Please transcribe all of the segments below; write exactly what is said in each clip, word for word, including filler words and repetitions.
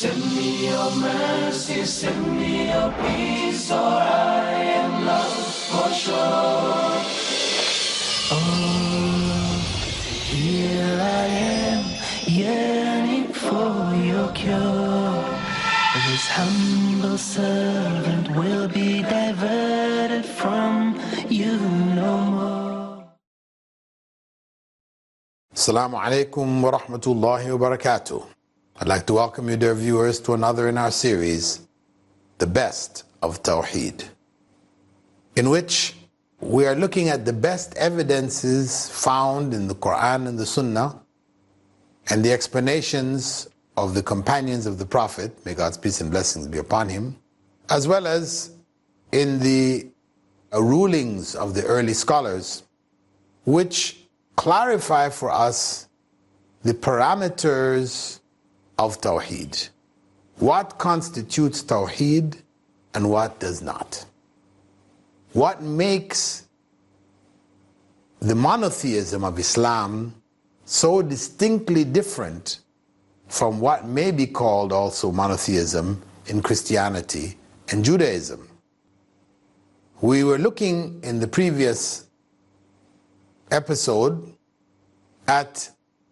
Send me your mercy, send me your peace, or I am lost for sure. Oh, here I am, yearning for your cure. This humble servant will be diverted from you no more. Assalamu alaikum wa rahmatullahi wa barakatuh. I'd like to welcome you, dear viewers, to another in our series, The Best of Tawheed, in which we are looking at the best evidences found in the Quran and the Sunnah and the explanations of the companions of the Prophet, may God's peace and blessings be upon him, as well as in the rulings of the early scholars, which clarify for us the parameters of Tawheed. What constitutes Tawheed and what does not? What makes the monotheism of Islam so distinctly different from what may be called also monotheism in Christianity and Judaism? We were looking in the previous episode at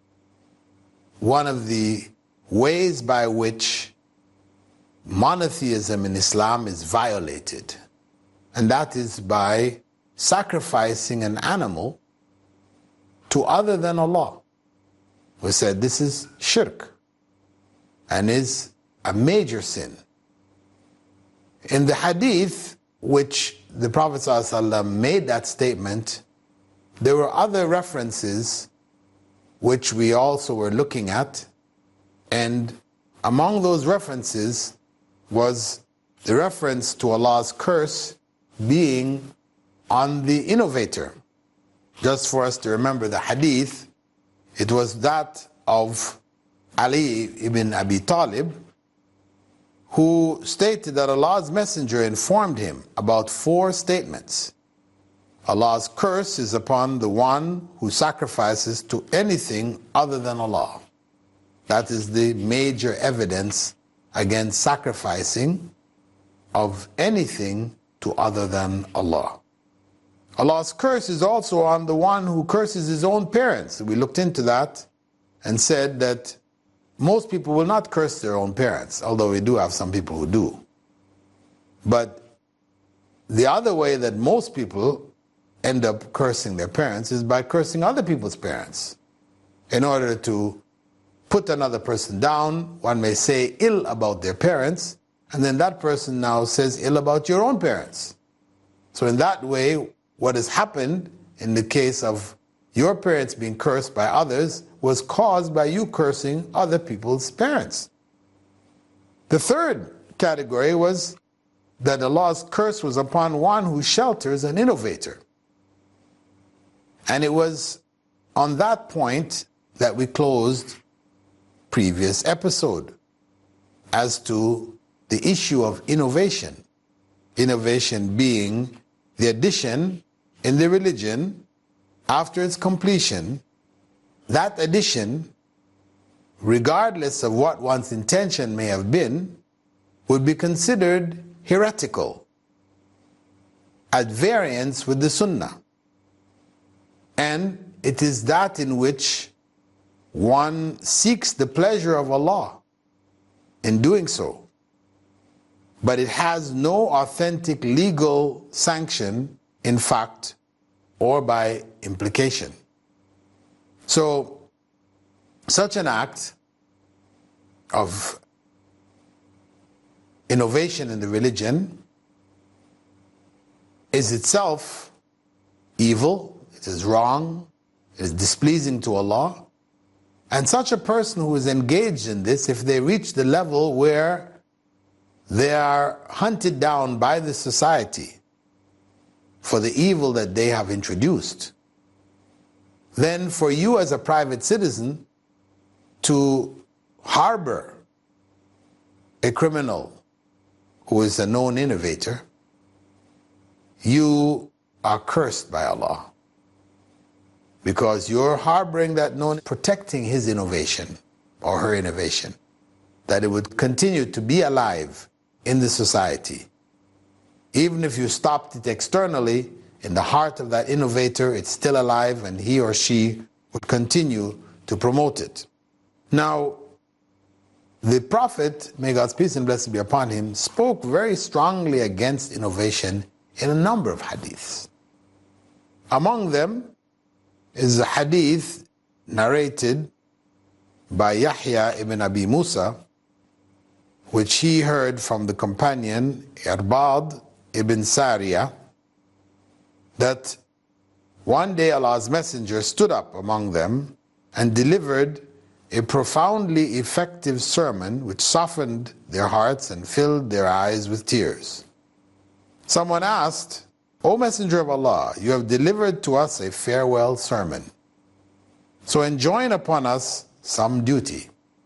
one of the ways by which monotheism in Islam is violated, and that is by sacrificing an animal to other than Allah. We said this is shirk and is a major sin. In the hadith which the Prophet ﷺ made that statement, there were other references which we also were looking at, and among those references was the reference to Allah's curse being on the innovator. Just for us to remember the hadith, it was that of Ali ibn Abi Talib, who stated that Allah's messenger informed him about four statements. Allah's curse is upon the one who sacrifices to anything other than Allah. That is the major evidence against sacrificing of anything to other than Allah. Allah's curse is also on the one who curses his own parents. We looked into that and said that most people will not curse their own parents, although we do have some people who do. But the other way that most people end up cursing their parents is by cursing other people's parents. In order to put another person down, one may say ill about their parents, and then that person now says ill about your own parents. So in that way, what has happened in the case of your parents being cursed by others was caused by you cursing other people's parents. The third category was that Allah's curse was upon one who shelters an innovator. And it was on that point that we closed previous episode as to the issue of innovation. Innovation being the addition in the religion after its completion. That addition, regardless of what one's intention may have been, would be considered heretical, at variance with the Sunnah. And it is that in which one seeks the pleasure of Allah in doing so. But it has no authentic legal sanction in fact or by implication. So, such an act of innovation in the religion is itself evil, it is wrong, it is displeasing to Allah. And such a person who is engaged in this, if they reach the level where they are hunted down by the society for the evil that they have introduced, then for you as a private citizen to harbor a criminal who is a known innovator, you are cursed by Allah. Because you're harboring that known, protecting his innovation or her innovation. that it would continue to be alive in the society. Even if you stopped it externally, in the heart of that innovator, it's still alive, and he or she would continue to promote it. Now, the Prophet, may God's peace and blessing be upon him, spoke very strongly against innovation in a number of hadiths. Among them is a hadith narrated by Yahya ibn Abi Musa, which he heard from the companion Irbad ibn Sariya, that one day Allah's Messenger stood up among them and delivered a profoundly effective sermon which softened their hearts and filled their eyes with tears. Someone asked, "O Messenger of Allah, you have delivered to us a farewell sermon, so enjoin upon us some duty."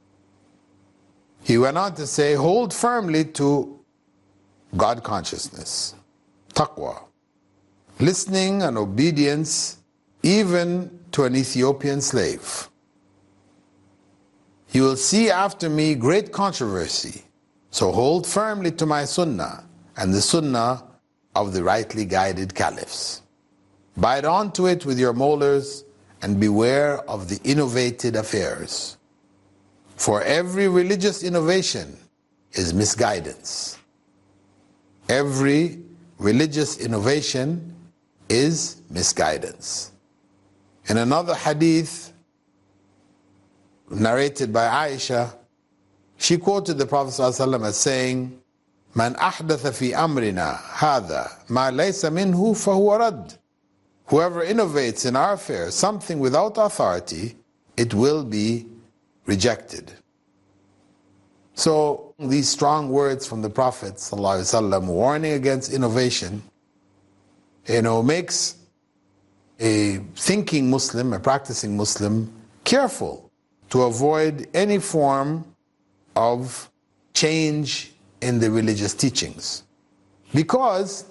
He went on to say, "Hold firmly to God consciousness, taqwa, listening and obedience even to an Ethiopian slave. You will see after me great controversy, so hold firmly to my sunnah and the sunnah of the rightly guided caliphs. Bite onto it with your molars and beware of the innovated affairs. For every religious innovation is misguidance. Every religious innovation is misguidance." In another hadith narrated by Aisha, she quoted the Prophet ﷺ as saying, "Man ahdatha fi amrina hadha ma laysa minhu fahuwa rad." Whoever innovates in our affairs something without authority, it will be rejected. So these strong words from the Prophet ﷺ warning against innovation, you know, makes a thinking Muslim, a practicing Muslim, careful to avoid any form of change in the religious teachings. Because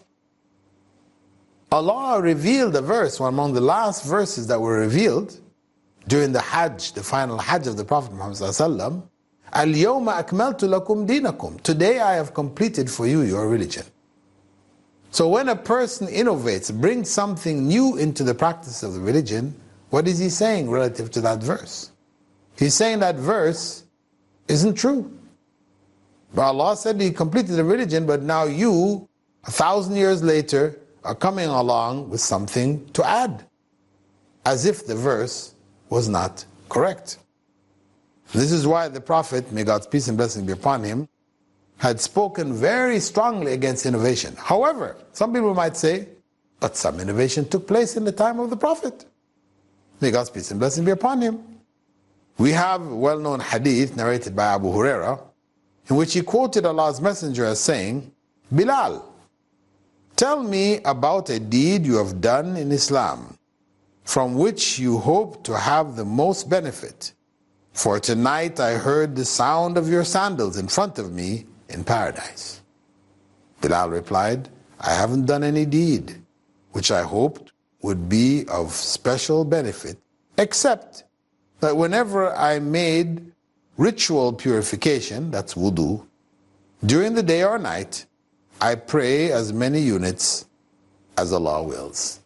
Allah revealed a verse, one among the last verses that were revealed during the Hajj, the final Hajj of the Prophet Muhammad ﷺ, "Al-yawma akmaltu lakum dinakum." Today I have completed for you your religion. So when a person innovates, brings something new into the practice of the religion, what is he saying relative to that verse? He's saying that verse isn't true. But Allah said He completed the religion, but now you, a thousand years later, are coming along with something to add, as if the verse was not correct. This is why the Prophet, may God's peace and blessing be upon him, had spoken very strongly against innovation. However, some people might say, but some innovation took place in the time of the Prophet. May God's peace and blessing be upon him. We have a well-known hadith narrated by Abu Huraira, in which he quoted Allah's Messenger as saying, "Bilal, tell me about a deed you have done in Islam, from which you hope to have the most benefit. For tonight I heard the sound of your sandals in front of me in paradise." Bilal replied, "I haven't done any deed which I hoped would be of special benefit, except that whenever I made ritual purification, that's wudu, during the day or night, I pray as many units as Allah wills."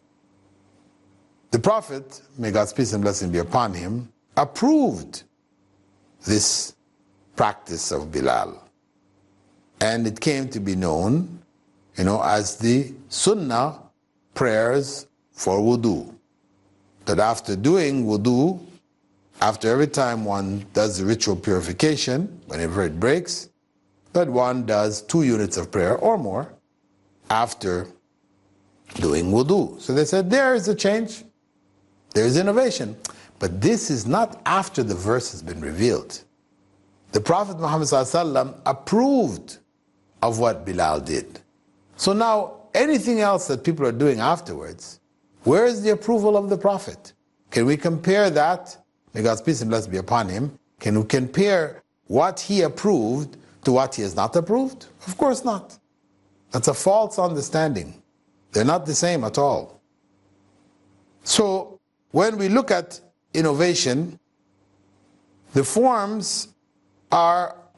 The Prophet, may God's peace and blessing be upon him, approved this practice of Bilal. And it came to be known, you know, as the Sunnah prayers for wudu. That after doing wudu, after every time one does the ritual purification, whenever it breaks, that one does two units of prayer or more after doing wudu. So they said, there is a change, there is innovation. But this is not after the verse has been revealed. The Prophet Muhammad ﷺ approved of what Bilal did. So now, anything else that people are doing afterwards, where is the approval of the Prophet? Can we compare that? May God's peace and blessing be upon him. Can we compare what he approved to what he has not approved? Of course not. That's a false understanding. They're not the same at all. So, when we look at innovation, the forms are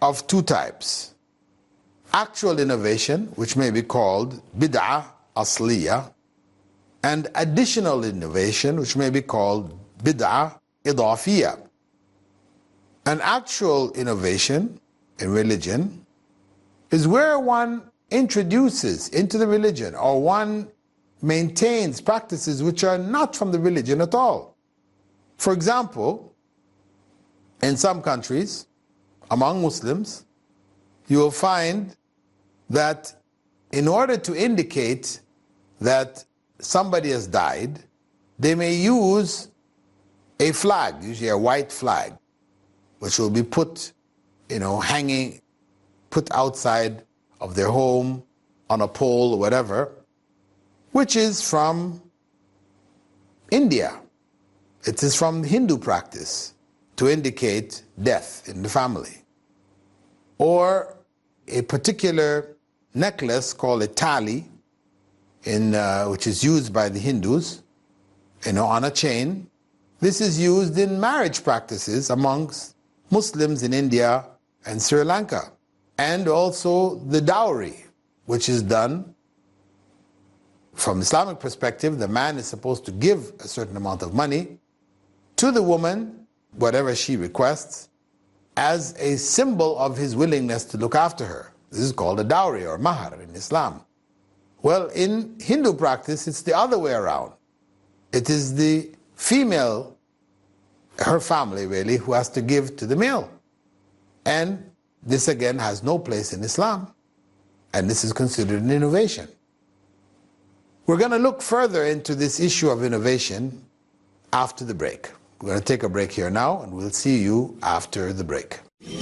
of two types. Actual innovation, which may be called bid'ah asliyah, and additional innovation, which may be called bid'ah idafiyah. An actual innovation in religion is where one introduces into the religion, or one maintains practices which are not from the religion at all. For example, in some countries, among Muslims, you will find that in order to indicate that somebody has died, they may use a flag, usually a white flag, which will be put, you know, hanging, put outside of their home, on a pole or whatever, which is from India. It is from Hindu practice to indicate death in the family. Or a particular necklace called a tali, in, uh, which is used by the Hindus, you know, on a chain. This is used in marriage practices amongst Muslims in India and Sri Lanka. And also the dowry, which is done from Islamic perspective. The man is supposed to give a certain amount of money to the woman, whatever she requests, as a symbol of his willingness to look after her. This is called a dowry or mahar in Islam. Well, in Hindu practice, it's the other way around. It is the female, her family really, who has to give to the male. And this again has no place in Islam. And this is considered an innovation. We're going to look further into this issue of innovation after the break. We're going to take a break here now, and we'll see you after the break.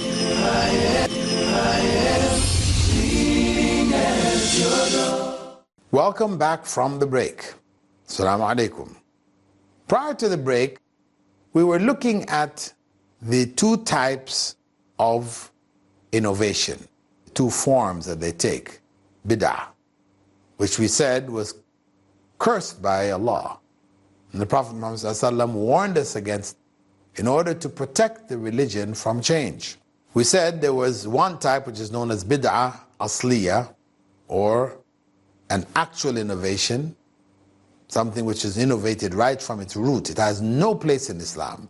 Welcome back from the break. Assalamu alaikum. Prior to the break, we were looking at the two types of innovation, two forms that they take. Bid'ah, which we said was cursed by Allah. And the Prophet Muhammad ﷺ warned us against in order to protect the religion from change. We said there was one type which is known as bid'ah asliyah, or an actual innovation, something which is innovated right from its root. It has no place in Islam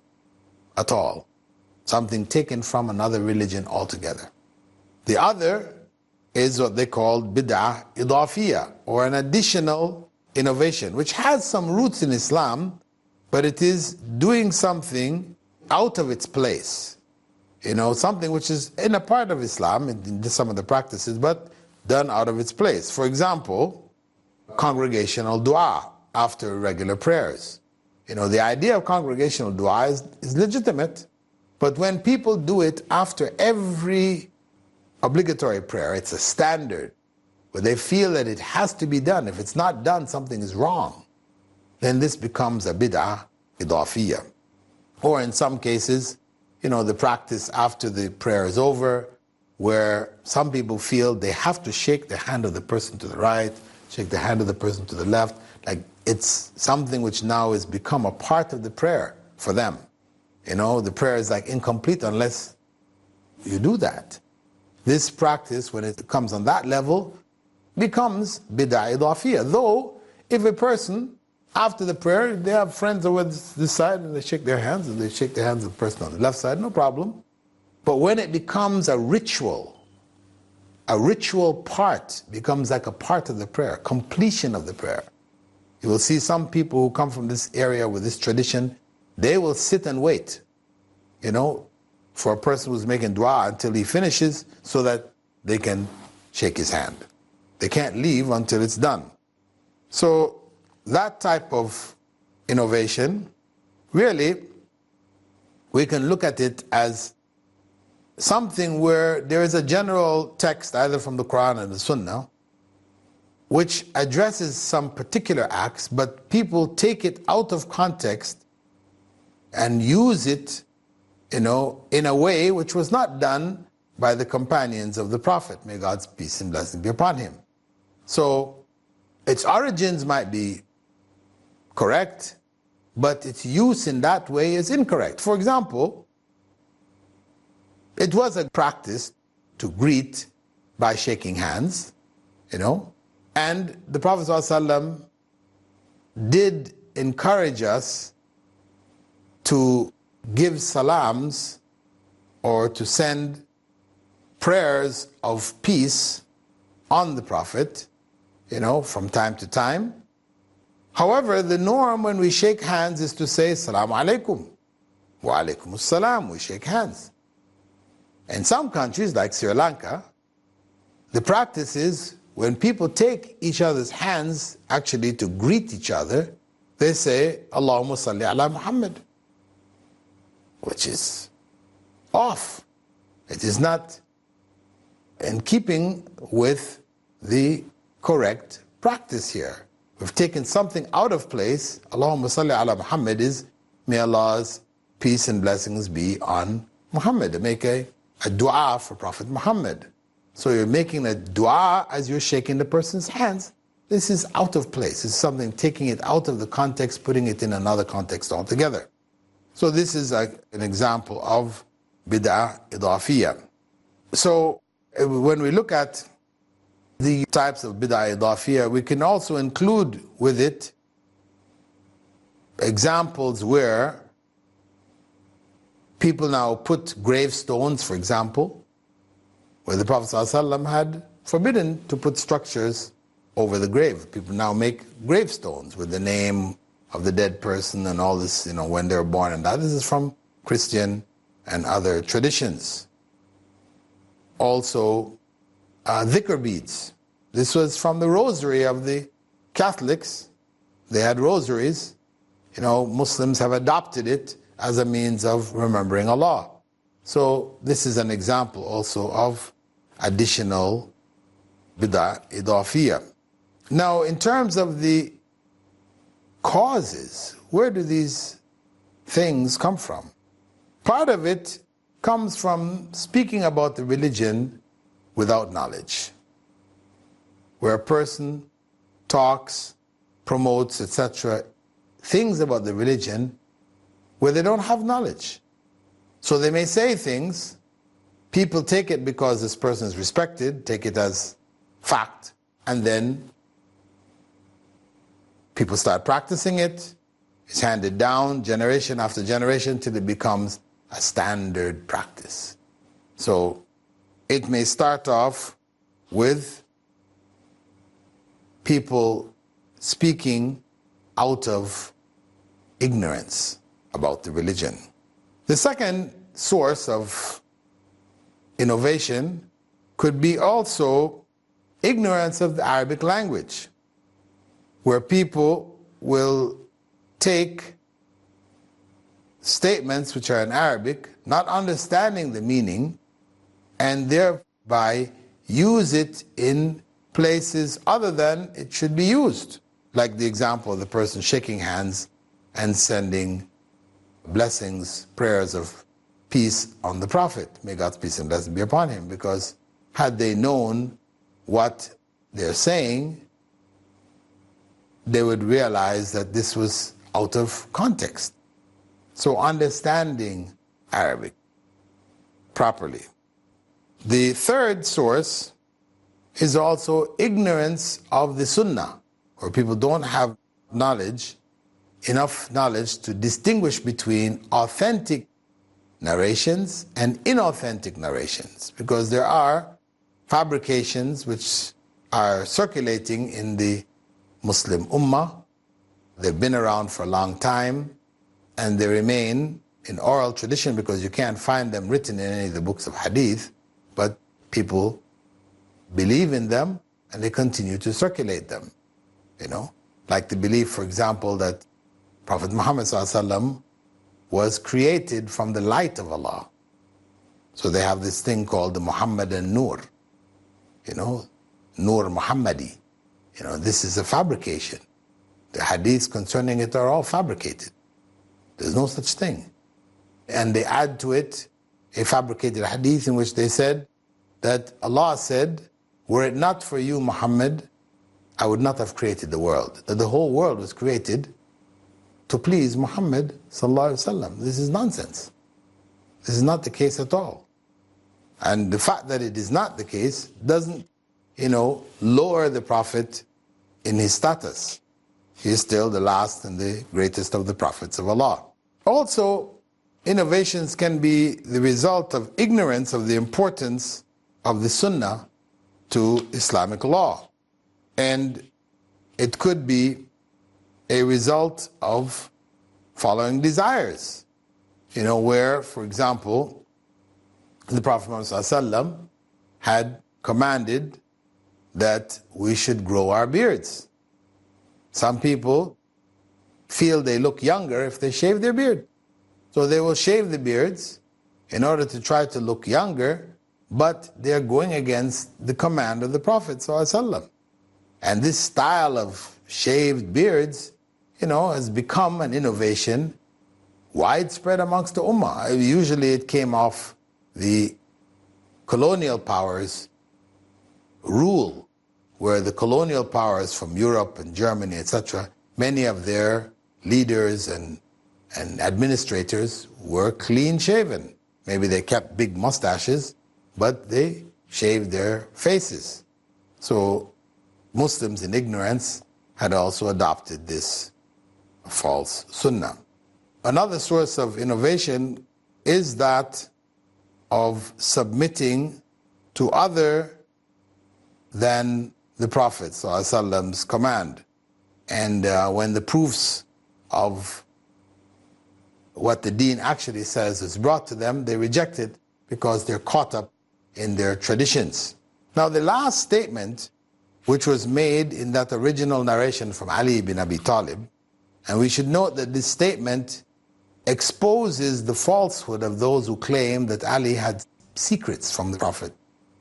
at all. Something taken from another religion altogether. The other is what they call bid'ah idafiyah, or an additional innovation, which has some roots in Islam, but it is doing something out of its place. You know, something which is in a part of Islam, in some of the practices, but done out of its place. For example, congregational dua after regular prayers. You know, the idea of congregational dua is, is legitimate, but when people do it after every obligatory prayer, it's a standard, where they feel that it has to be done. If it's not done, something is wrong. Then this becomes a bid'ah idafiyah. Or in some cases, you know, the practice after the prayer is over, where some people feel they have to shake the hand of the person to the right, shake the hand of the person to the left, like it's something which now has become a part of the prayer for them. You know, the prayer is like incomplete unless you do that. This practice, when it comes on that level, becomes bid'ah idafiyah. Though, if a person, after the prayer, they have friends over this side and they shake their hands, and they shake the hands of the person on the left side, no problem. But when it becomes a ritual, a ritual part becomes like a part of the prayer, completion of the prayer. You will see some people who come from this area with this tradition, they will sit and wait, you know, for a person who's making dua until he finishes so that they can shake his hand. They can't leave until it's done. So that type of innovation, really, we can look at it as something where there is a general text, either from the Quran and the Sunnah, which addresses some particular acts, but people take it out of context and use it, you know, in a way which was not done by the companions of the Prophet. May God's peace and blessing be upon him. So its origins might be correct, but its use in that way is incorrect. For example, it was a practice to greet by shaking hands, you know. And the Prophet ﷺ did encourage us to give salams or to send prayers of peace on the Prophet, you know, from time to time. However, the norm when we shake hands is to say, Assalamu alaikum, wa alaikum assalam, we shake hands. In some countries, like Sri Lanka, the practice is when people take each other's hands actually to greet each other, they say, Allahumma salli ala Muhammad, which is off. It is not in keeping with the correct practice here. We've taken something out of place. Allahumma salli ala Muhammad is, may Allah's peace and blessings be on Muhammad. Make a, a dua for Prophet Muhammad. So you're making a dua as you're shaking the person's hands. This is out of place. It's something taking it out of the context, putting it in another context altogether. So this is a, an example of bid'ah idafiyah. So when we look at the types of bid'ah idafiyah, we can also include with it examples where people now put gravestones, for example, where the Prophet ﷺ had forbidden to put structures over the grave. People now make gravestones with the name of the dead person and all this, you know, when they were born and that. This is from Christian and other traditions. Also, uh, dhikr beads. This was from the rosary of the Catholics. They had rosaries. You know, Muslims have adopted it as a means of remembering Allah. So this is an example also of additional bid'ah idafiyah. Now, in terms of the causes, where do these things come from? Part of it comes from speaking about the religion without knowledge, where a person talks, promotes, et cetera, things about the religion where they don't have knowledge. So they may say things, people take it because this person is respected, take it as fact, and then people start practicing it. It's handed down generation after generation till it becomes a standard practice. So it may start off with people speaking out of ignorance about the religion. The second source of innovation could be also ignorance of the Arabic language, where people will take statements which are in Arabic, not understanding the meaning, and thereby use it in places other than it should be used. Like the example of the person shaking hands and sending blessings, prayers of peace on the Prophet. May God's peace and blessings be upon him. Because had they known what they're saying, they would realize that this was out of context. So understanding Arabic properly. The third source is also ignorance of the Sunnah, where people don't have knowledge, enough knowledge to distinguish between authentic narrations and inauthentic narrations, because there are fabrications which are circulating in the Muslim Ummah. They've been around for a long time, and they remain in oral tradition because you can't find them written in any of the books of hadith, but people believe in them and they continue to circulate them. You know, like the belief, for example, that Prophet Muhammad ﷺ was created from the light of Allah. So they have this thing called the Muhammadan Nur, you know, Nur Muhammadi. You know, this is a fabrication. The hadiths concerning it are all fabricated. There's no such thing. And they add to it a fabricated hadith in which they said that Allah said, were it not for you, Muhammad, I would not have created the world. That the whole world was created to please Muhammad sallallahu alaihi wasallam. This is nonsense. This is not the case at all. And the fact that it is not the case doesn't, you know, lower the Prophet in his status. He is still the last and the greatest of the prophets of Allah. Also, innovations can be the result of ignorance of the importance of the Sunnah to Islamic law. And it could be a result of following desires. You know, where, for example, the Prophet Muhammad ﷺ had commanded that we should grow our beards. Some people feel they look younger if they shave their beard. So they will shave the beards in order to try to look younger, but they're going against the command of the Prophet ﷺ. And this style of shaved beards, you know, has become an innovation widespread amongst the Ummah. Usually it came off the colonial powers' rule, where the colonial powers from Europe and Germany, et cetera, many of their leaders and, and administrators were clean-shaven. Maybe they kept big mustaches, but they shaved their faces. So Muslims in ignorance had also adopted this false sunnah. Another source of innovation is that of submitting to other than the Prophet ﷺ's command. And uh, when the proofs of what the deen actually says is brought to them, they reject it because they're caught up in their traditions. Now, the last statement, which was made in that original narration from Ali ibn Abi Talib, and we should note that this statement exposes the falsehood of those who claim that Ali had secrets from the Prophet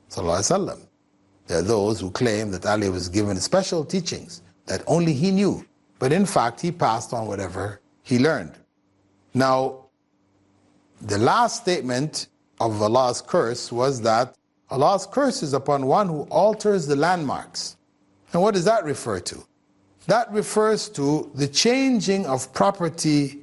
ﷺ. There are those who claim that Ali was given special teachings that only he knew, but in fact he passed on whatever he learned. Now, the last statement of Allah's curse was that Allah's curse is upon one who alters the landmarks. And what does that refer to? That refers to the changing of property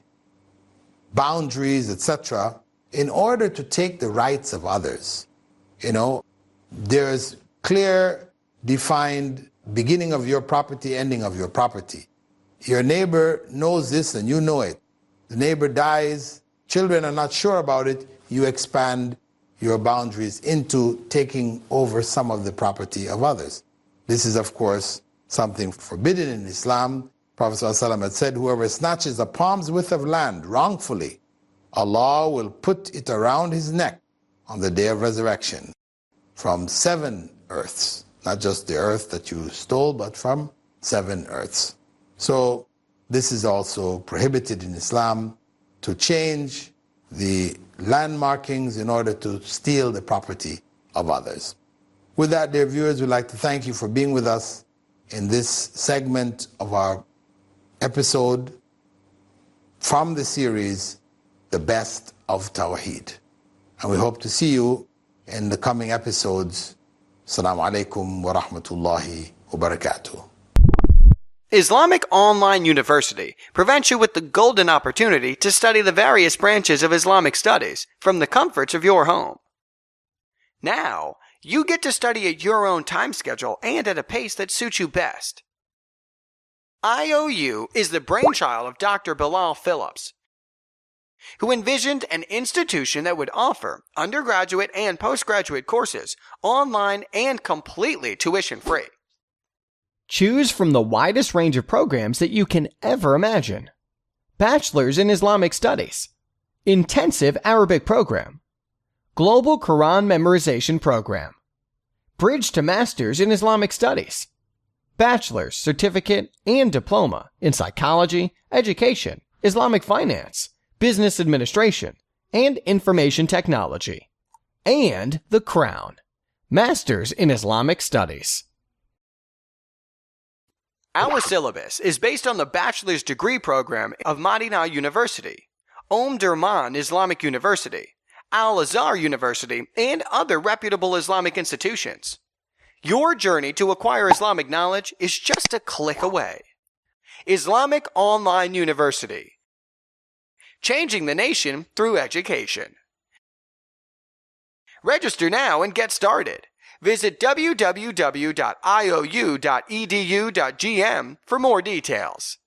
boundaries, et cetera, in order to take the rights of others. You know, there's clear, defined beginning of your property, ending of your property. Your neighbor knows this and you know it. The neighbor dies, children are not sure about it, you expand your boundaries into taking over some of the property of others. This is, of course, something forbidden in Islam. Prophet ﷺ had said, whoever snatches a palm's width of land wrongfully, Allah will put it around his neck on the day of resurrection from seven earths, not just the earth that you stole, but from seven earths. So this is also prohibited in Islam, to change the landmarkings in order to steal the property of others. With that, dear viewers, we'd like to thank you for being with us in this segment of our episode from the series, The Best of Tawheed. And we hope to see you in the coming episodes. Assalamu alaikum wa rahmatullahi wa barakatuh. Islamic Online University presents you with the golden opportunity to study the various branches of Islamic studies from the comforts of your home. Now, you get to study at your own time schedule and at a pace that suits you best. I O U is the brainchild of Doctor Bilal Phillips, who envisioned an institution that would offer undergraduate and postgraduate courses online and completely tuition-free. Choose from the widest range of programs that you can ever imagine. Bachelor's in Islamic Studies, Intensive Arabic Program, Global Quran Memorization Program, Bridge to Master's in Islamic Studies, Bachelor's, Certificate, and Diploma in Psychology, Education, Islamic Finance, Business Administration, and Information Technology, and the Crown, Master's in Islamic Studies. Our syllabus is based on the bachelor's degree program of Madinah University, Om Durman Islamic University, Al-Azhar University, and other reputable Islamic institutions. Your journey to acquire Islamic knowledge is just a click away. Islamic Online University, changing the nation through education. Register now and get started. Visit w w w dot i o u dot e d u dot g m for more details.